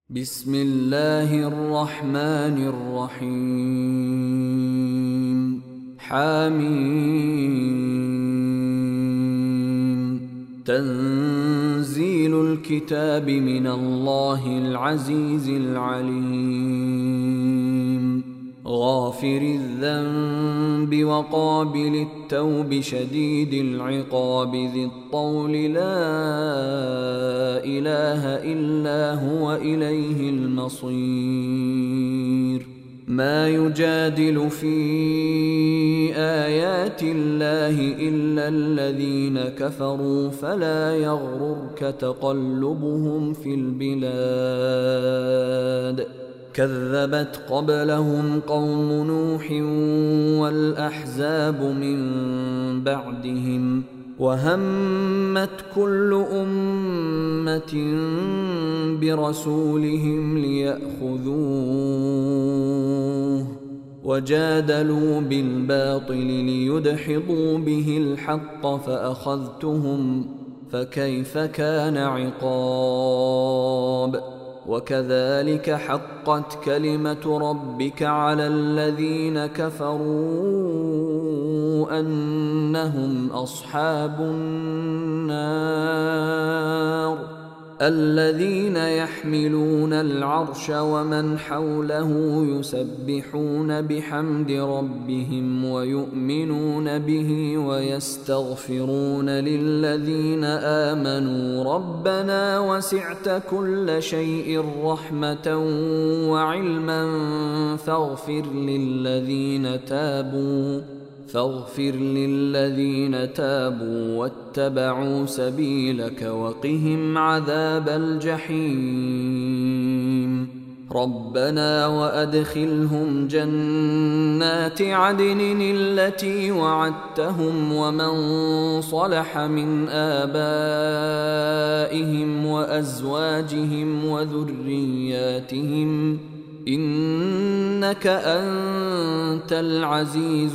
بسم الله الرحمن الرحيم حميم تنزيل الكتاب من الله العزيز العليم غافر الذنب وقابل التوب شديد العقاب ذي الطول لا إله إلا هو إليه المصير ما يجادل في آيات الله إلا الذين كفروا فلا يغررك تقلبهم في البلاد كذبت قبلهم قوم نوح والأحزاب من بعدهم وهمت كل أمة برسولهم ليأخذوه وجادلوا بالباطل ليدحضوا به الحق فأخذتهم فكيف كان عقاب وكذلك حقت كلمة ربك على الذين كفروا أنهم أصحاب النار الذين يحملون العرش ومن حوله يسبحون بحمد ربهم ويؤمنون به ويستغفرون للذين آمنوا ربنا وسعت كل شيء رحمة وعلما فاغفر للذين تابوا واتبعوا سبيلك وقهم عذاب الجحيم ربنا وأدخلهم جنات عدن التي وعدتهم ومن صلح من آبائهم وأزواجهم وذرياتهم إنك أنت العزيز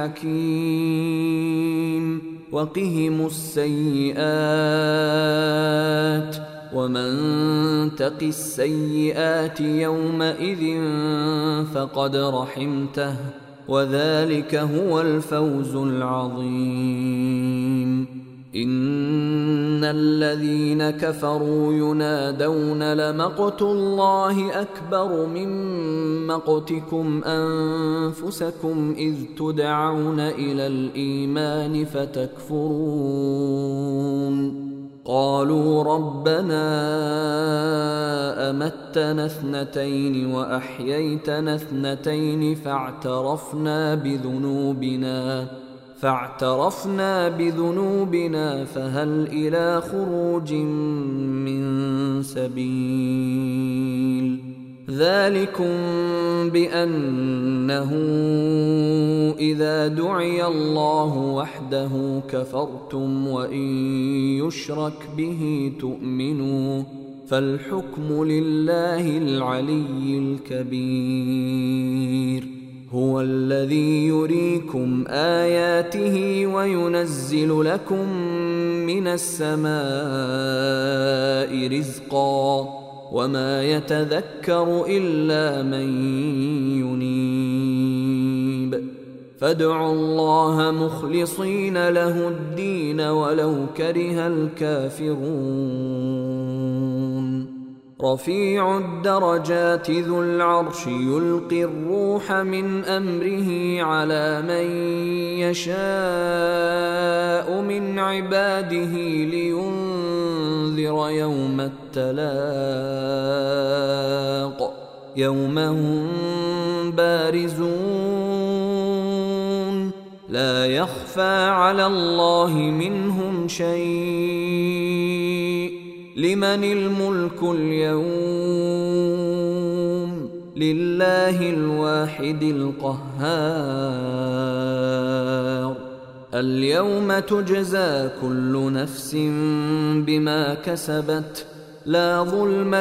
الحكيم وقهم السيئات ومن تق السيئات يومئذ فقد رحمته وذلك هو الفوز العظيم إن الذين كفروا ينادون لمقت الله أكبر من مقتكم أنفسكم إذ تدعون إلى الإيمان فتكفرون قالوا ربنا أمتنا اثنتين وأحييتنا اثنتين فاعترفنا بذنوبنا فهل إلى خروج من سبيل ذلكم بأنه إذا دعي الله وحده كفرتم وإن يشرك به تؤمنوا فالحكم لله العلي الكبير هو الذي يريكم آياته وينزل لكم من السماء رزقا وما يتذكر إلا من ينيب فادعوا الله مخلصين له الدين ولو كره الكافرون رفيع الدرجات ذو العرش يلقي الروح من أمره على من يشاء من عباده لينذر يوم التلاق يوم هم بارزون لا يخفى على الله منهم شيء لمن الملك اليوم لله الواحد القهار اليوم تجزى كل نفس بما كسبت لا ظلم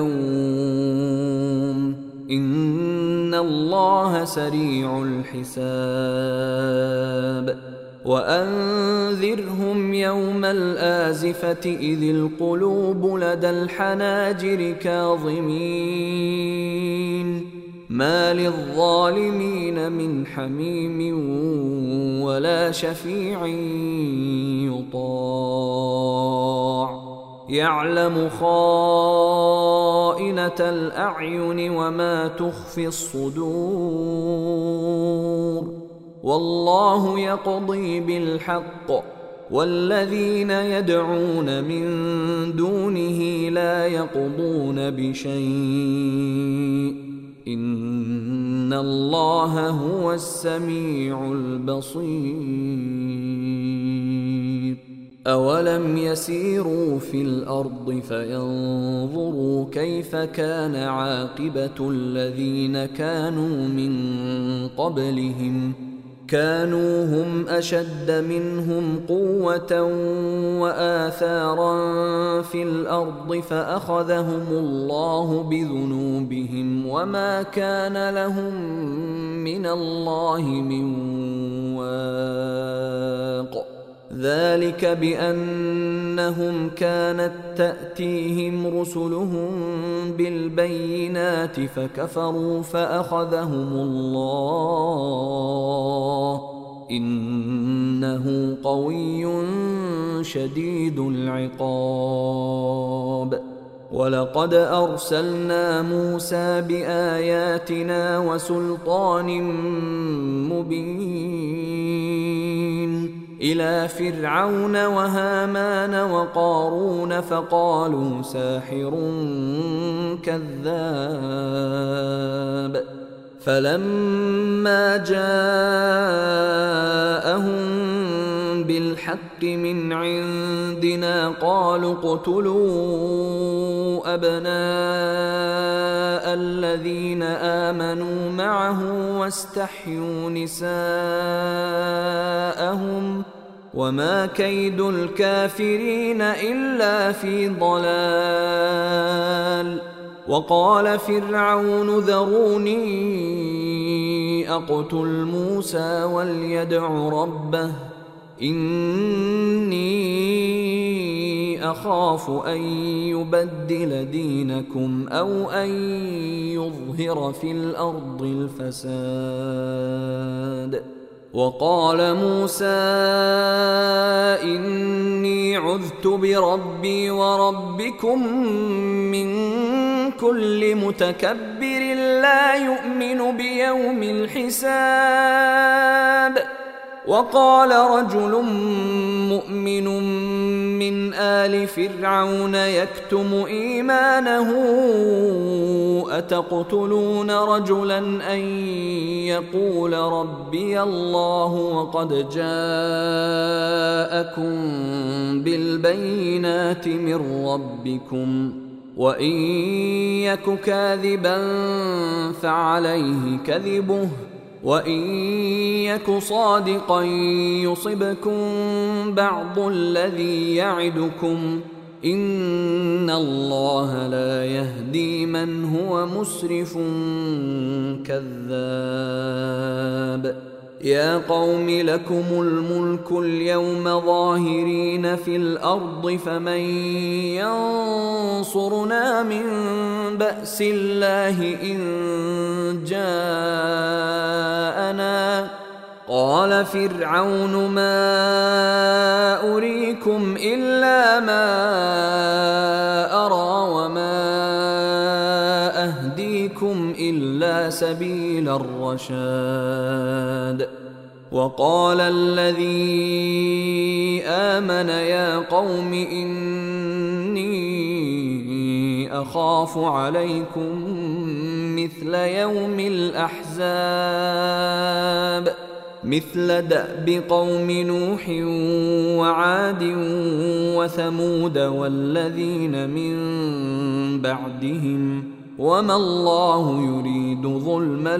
اليوم إن الله سريع الحساب وأنذرهم يوم الآزفة إذ القلوب لدى الحناجر كاظمين ما للظالمين من حميم ولا شفيع يطاع يعلم خائنة الأعين وما تخفي الصدور والله يقضي بالحق والذين يدعون من دونه لا يقضون بشيء إن الله هو السميع البصير أولم يسيروا في الأرض فينظروا كيف كان عاقبة الذين كانوا من قبلهم كانوا هم أشد منهم قوة وآثارا في الأرض فأخذهم الله بذنوبهم وما كان لهم من الله من واق ذلك بأنهم كانت تأتيهم رسلهم بالبينات فكفروا فأخذهم الله إنه قوي شديد العقاب ولقد أرسلنا موسى بآياتنا وسلطان مبين إلى فرعون وهامان وقارون فقالوا ساحر كذاب فلما جاءهم بالحق من عندنا قالوا اقتلوا أبناء الذين آمنوا معه واستحيوا نساءهم وما كيد الكافرين إلا في ضلال وقال فرعون ذروني أقتل موسى وليدع ربه إني أخاف أن يبدل دينكم أو أن يظهر في الأرض الفساد وقال موسى إني عذت بربي وربكم من كل متكبر لا يؤمن بيوم الحساب وقال رجل مؤمن من آل فرعون يكتم إيمانه أتقتلون رجلا أن يقول ربي الله وقد جاءكم بالبينات من ربكم وإن يك كاذبا فعليه كذبه وإن يك صادقا يصبكم بعض الذي يعدكم إن الله لا يهدي من هو مسرف كذاب يا قوم لكم الملك اليوم ظاهرين في الأرض فمن ينصرنا من بأس الله إن جاءنا قال فرعون ما أريكم إلا ما أرى وما أهديكم إلا سبيل الرشاد وقال الذي آمن يا قوم إني أخاف عليكم مثل يوم الأحزاب مثل دأب قوم نوح وعاد وثمود والذين من بعدهم وما الله يريد ظلما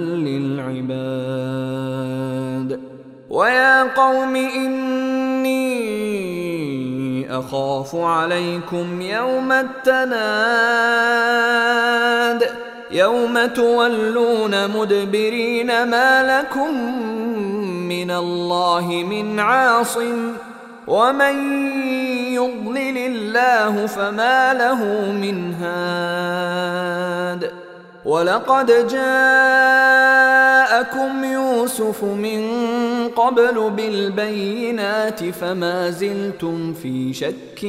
للعباد ويا قوم إني أخاف عليكم يوم التناد يوم تولون مدبرين ما لكم من الله من عاصم ومن يضلل الله فما له من هاد ولقد جاءكم يوسف من قبل بالبينات فما زلتم في شك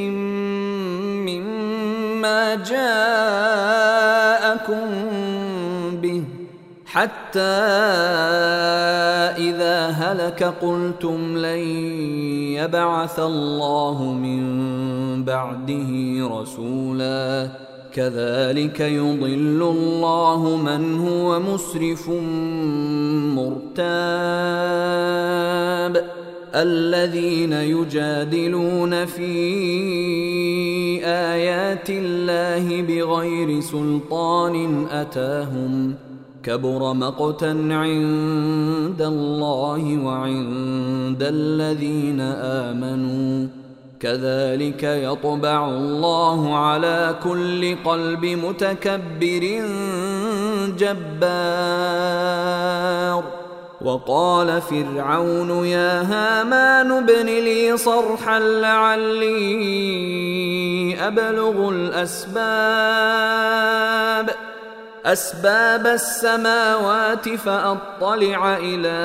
مما جاءكم به حتى إذا هلك قلتم لن يبعث الله من بعده رسولا كذلك يضل الله من هو مسرف مرتاب الذين يجادلون في آيات الله بغير سلطان أتاهم كبر مقتا عند الله وعند الذين آمنوا كذلك يطبع الله على كل قلب متكبر جبار وقال فرعون يا هامان ابن لي صرحا لعلي أبلغ أسباب السماوات فأطلع إلى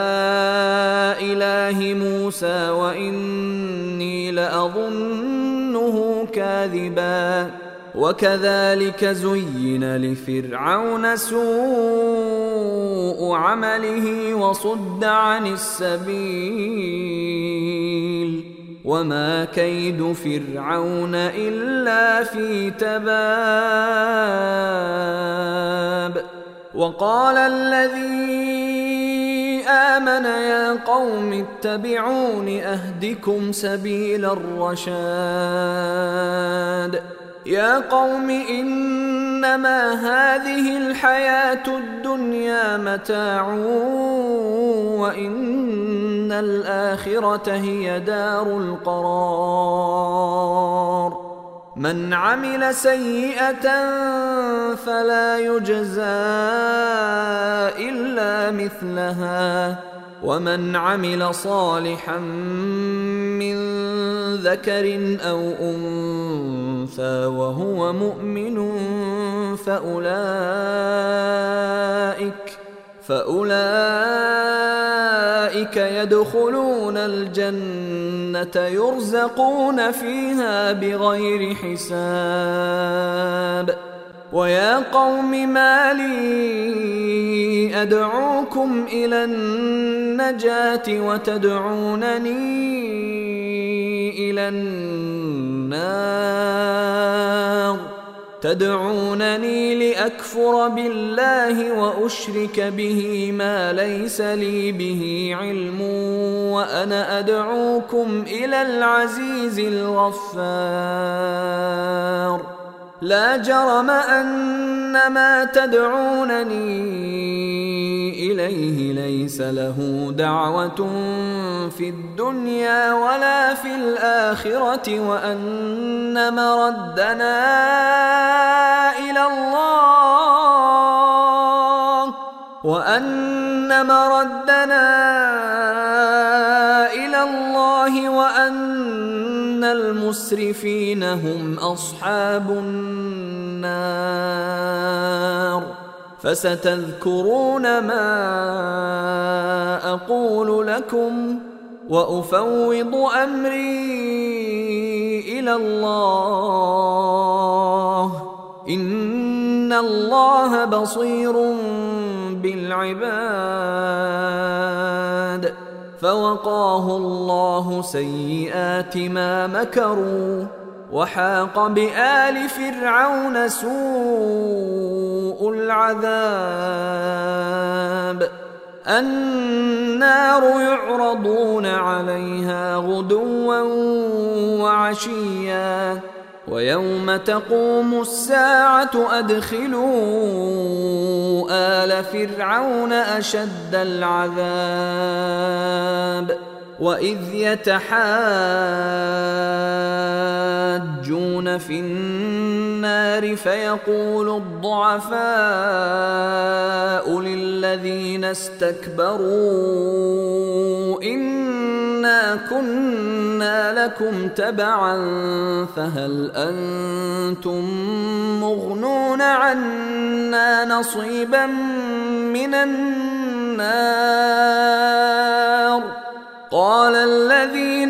إله موسى وإني لأظنه كاذبا وكذلك زين لفرعون سوء عمله وصد عن السبيل وما كيد فرعون إلا في تباب وقال الذي آمن يا قوم اتبعون أهدكم سبيل الرشاد يا قوم إنما هذه الحياة الدنيا متاع وإن الآخرة هي دار القرار من عمل سيئة فلا يجزى إلا مثلها ومن عمل صالحا من ذكر أو أنثى وهو مؤمن فأولئك يدخلون الجنة يرزقون فيها بغير حساب ويا قوم ما لي أدعوكم إلى النجاة وتدعونني إلى النار تدعونني لأكفر بالله وأشرك به ما ليس لي به علم وأنا أدعوكم إلى العزيز الغفار لا جرم أن ما تدعونني إليه ليس له دعوة في الدنيا ولا في الآخرة وأن مردنا إلى الله وأن المسرفين هم أصحاب النار فستذكرون ما أقول لكم وأفوض أمري إلى الله إن الله بصير بالعباد فوقاه الله سيئات ما مكروا وحاق بآل فرعون سوء العذاب النار يعرضون عليها غدوا وعشيا ويوم تقوم الساعة أدخلوا آل فرعون أشد العذاب وإذ يتحاجون في النار النار فيقول الضعفاء للذين استكبروا إنا كنا لكم تبعا فهل أنتم مغنون عنا نصيبا من النار قال الذين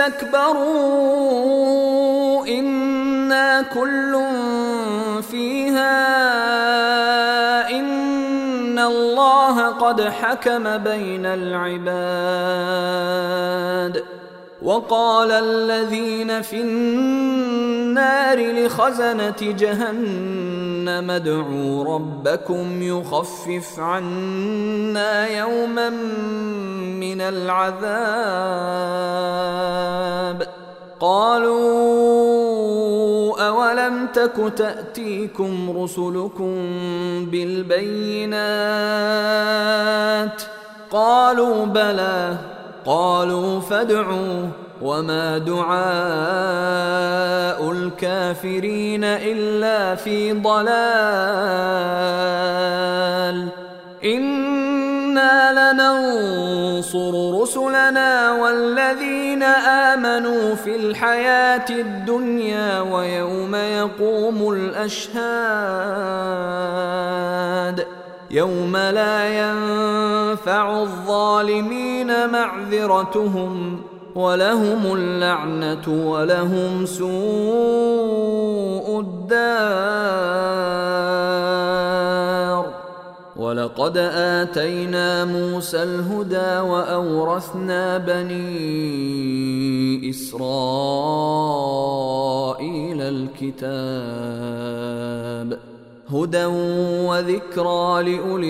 استكبروا إنا كل فيها إن الله قد حكم بين العباد وقال الذين في النار لخزنة جهنم ادعوا ربكم يخفف عنا يوما من العذاب قالوا أولم تك تأتيكم رسلكم بالبينات قالوا بلى قالوا فادعوا وما دعاء الكافرين إلا في ضلال إنا لننصر رسلنا والذين آمنوا في الحياة الدنيا ويوم يقوم الأشهاد يوم لا ينفع الظالمين معذرتهم ولهم اللعنة ولهم سوء الدار ولقد آتينا موسى الهدى وأورثنا بني إسرائيل الكتاب هدى وذكرى لأولي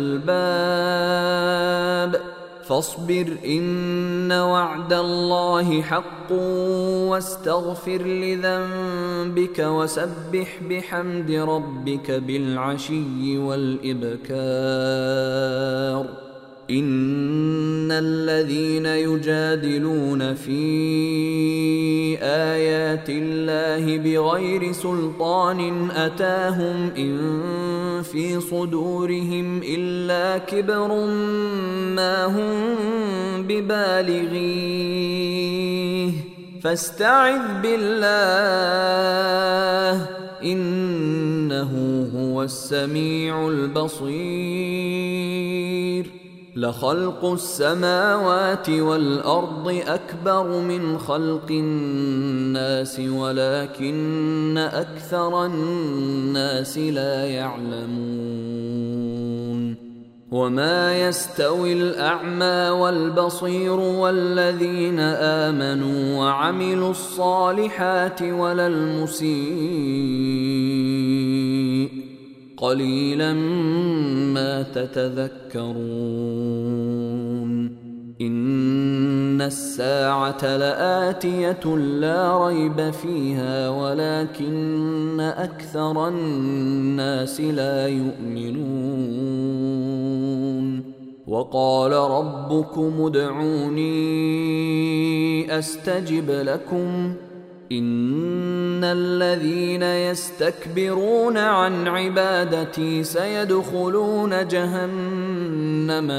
الألباب فاصبر إن وعد الله حق واستغفر لذنبك وسبح بحمد ربك بالعشي والإبكار إن الذين يجادلون في آيات الله بغير سلطان أتاهم إن في صدورهم إلا كبر ما هم ببالغيه فاستعذ بالله إنه هو السميع البصير لخلق السماوات والأرض أكبر من خلق الناس ولكن أكثر الناس لا يعلمون وما يستوي الأعمى والبصير والذين آمنوا وعملوا الصالحات ولا المسيء قليلا ما تتذكرون إن الساعة لآتية لا ريب فيها ولكن أكثر الناس لا يؤمنون وقال ربكم ادعوني أستجب لكم إن الذين يستكبرون عن عبادتي سيدخلون جهنم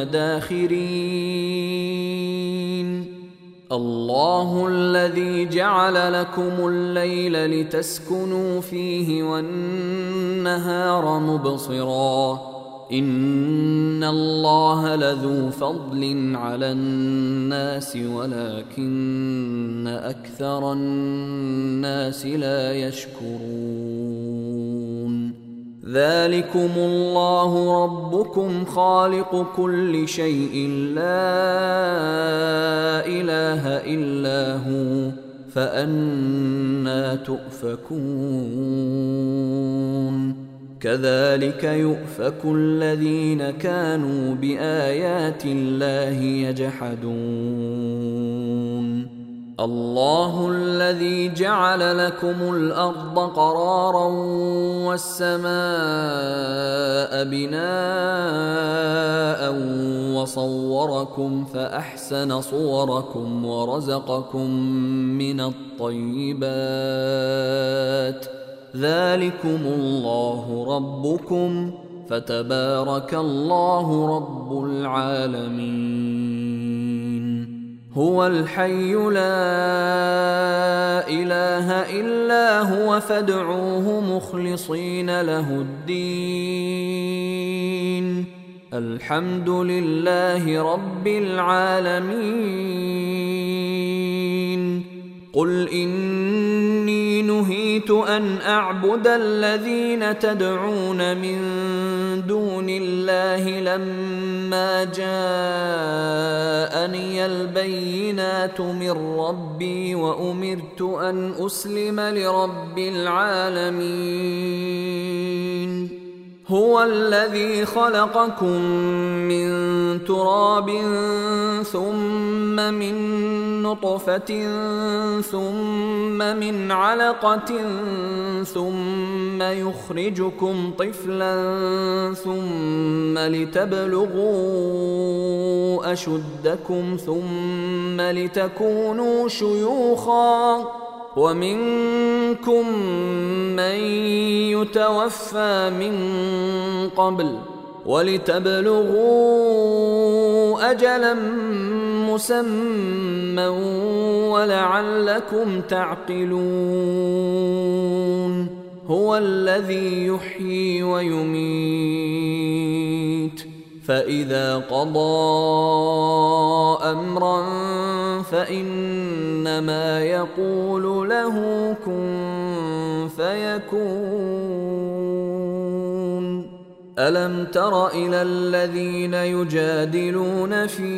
داخرين الله الذي جعل لكم الليل لتسكنوا فيه والنهار مبصرا إن الله لذو فضل على الناس ولكن أكثر الناس لا يشكرون ذلكم الله ربكم خالق كل شيء لا إله إلا هو فأنى تؤفكون كذلك يؤفك الذين كانوا بآيات الله يجحدون الله الذي جعل لكم الأرض قرارا والسماء بناء وصوركم فأحسن صوركم ورزقكم من الطيبات ذلكم الله ربكم فتبارك الله رب العالمين. هو الحي لا إله إلا هو فادعوه مخلصين له الدين الحمد لله رب العالمين. قل إني نهيت أن أعبد الذين تدعون من دون الله لما جاءني البينات من ربي وأمرت أن أسلم لرب العالمين. هو الذي خلقكم من تراب ثم من نطفة ثم من علقة ثم يخرجكم طفلا ثم لتبلغوا أشدكم ثم لتكونوا شيوخا ومنكم من يتوفى من قبل ولتبلغوا أجلا مسمى ولعلكم تعقلون. هو الذي يحيي ويميت فإذا قضى أمرا فإنما يقول له كن فيكون. ألم تر إلى الذين يجادلون في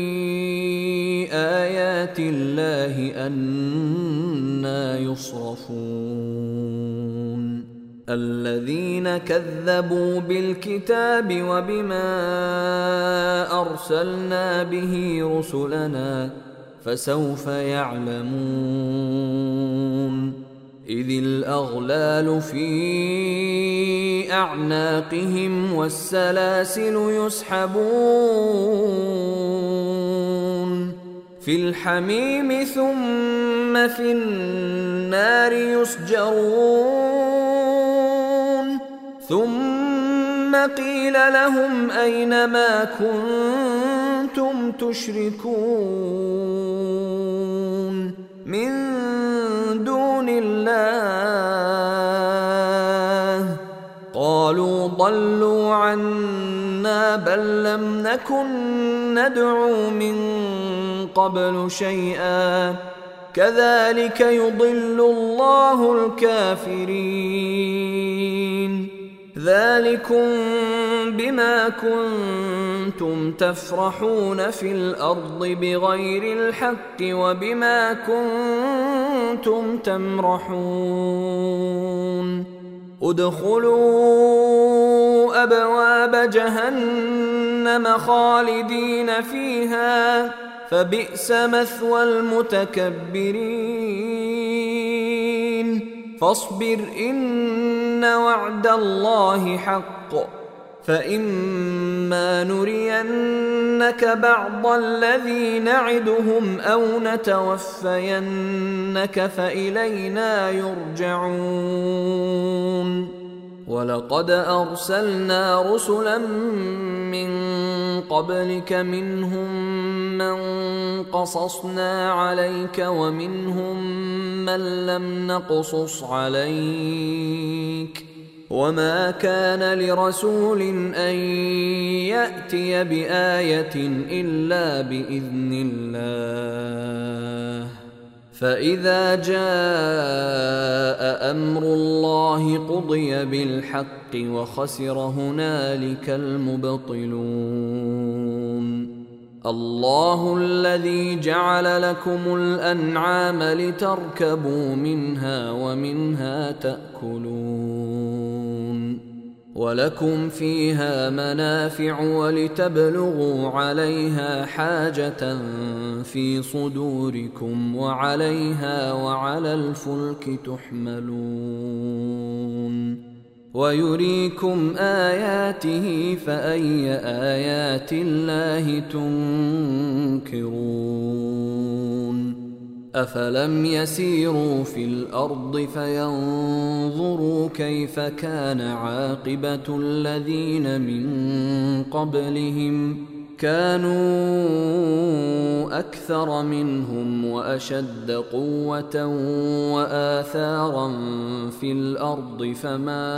آيات الله أنى يصرفون الذين كذبوا بالكتاب وبما أرسلنا به رسلنا فسوف يعلمون. إذ الأغلال في أعناقهم والسلاسل يسحبون في الحميم ثم في النار يسجرون ثم قيل لهم أين ما كنتم تشركون من دون الله قالوا ضلوا عنا بل لم نكن ندعو من قبل شيئا كذلك يضل الله الكافرين. ذلكم بما كنتم تفرحون في الأرض بغير الحق وبما كنتم تمرحون. ادخلوا أبواب جهنم خالدين فيها فبئس مثوى المتكبرين. فاصبر إن وعد الله حق فإما نرينك بعض الذي نعدهم أو نتوفينك فإلينا يرجعون. ولقد أرسلنا رسلا من قبلك منهم من قصصنا عليك ومنهم من لم نقصص عليك وما كان لرسول أن يأتي بآية إلا بإذن الله. فإذا جاء أمر الله قضي بالحق وخسر هنالك المبطلون. الله الذي جعل لكم الأنعام لتركبوا منها ومنها تأكلون ولكم فيها منافع ولتبلغوا عليها حاجة في صدوركم وعليها وعلى الفلك تحملون ويريكم آياته فأي آيات الله تنكرون. أفلم يسيروا في الأرض فينظروا كيف كان عاقبة الذين من قبلهم كانوا أكثر منهم وأشد قوة وآثارا في الأرض فما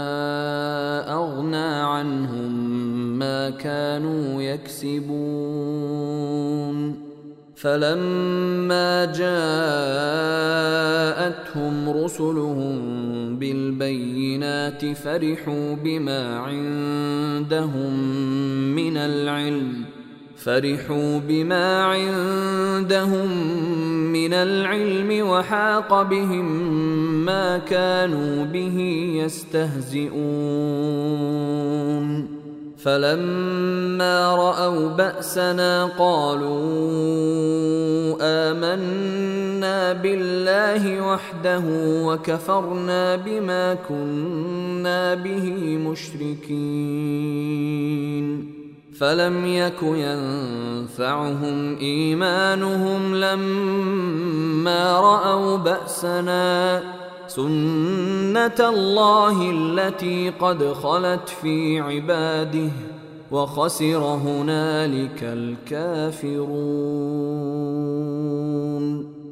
أغنى عنهم ما كانوا يكسبون فلما جاءتهم رسلهم بالبينات فرحوا بما عندهم من العلم وحاق بهم ما كانوا به يستهزئون فلما رأوا بأسنا قالوا آمنا بالله وحده وكفرنا بما كنا به مشركين فلم يك ينفعهم إيمانهم لما رأوا بأسنا سنة الله التي قد خلت في عباده وخسر هنالك الكافرون.